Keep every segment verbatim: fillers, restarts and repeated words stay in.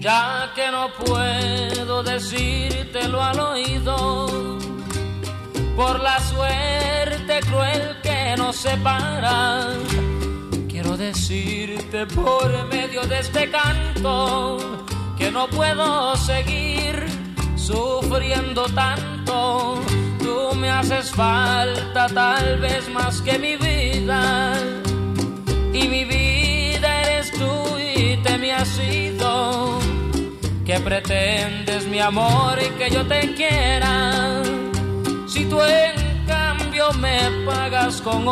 ya que no puedo decírtelo al oído, por la suerte cruel que nos separa. Quiero decirte por medio de este canto que no puedo seguir sufriendo tanto. Tú me haces falta tal vez más que mi vida, y mi vida eres tú y te me has ido. ¿Qué pretendes, mi amor, y que yo te quiera, si tú en cambio me pagas con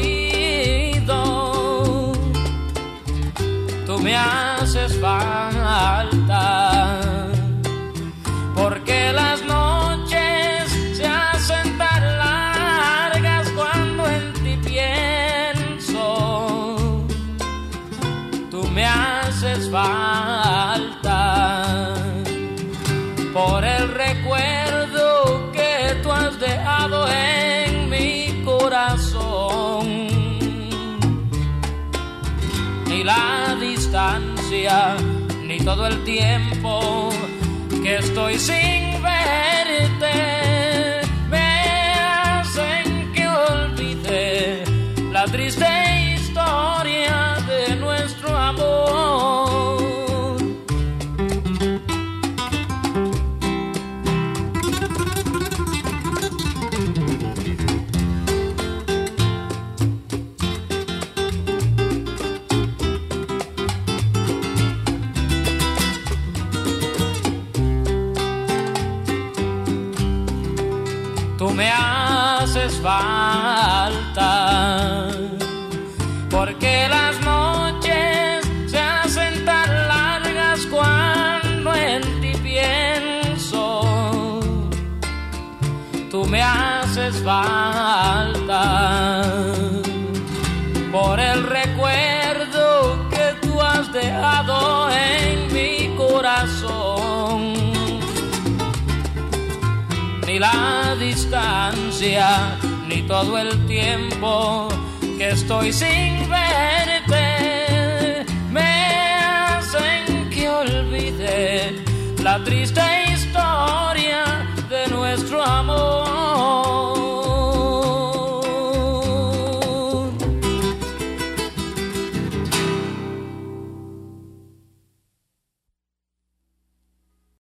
olvido? Tú me haces falta, porque las noches se hacen tan largas cuando en ti pienso. Tú me haces falta, por el recuerdo que tú has dejado en mi corazón. Ni la distancia, ni todo el tiempo que estoy sin verte me hacen que olvide la triste historia de nuestro amor. Tú me haces falta, porque las noches se hacen tan largas cuando en ti pienso. Tú me haces falta, por el recuerdo que tú has dejado en mi corazón. Ni la distancia, ni todo el tiempo que estoy sin verte me hacen que olvide la triste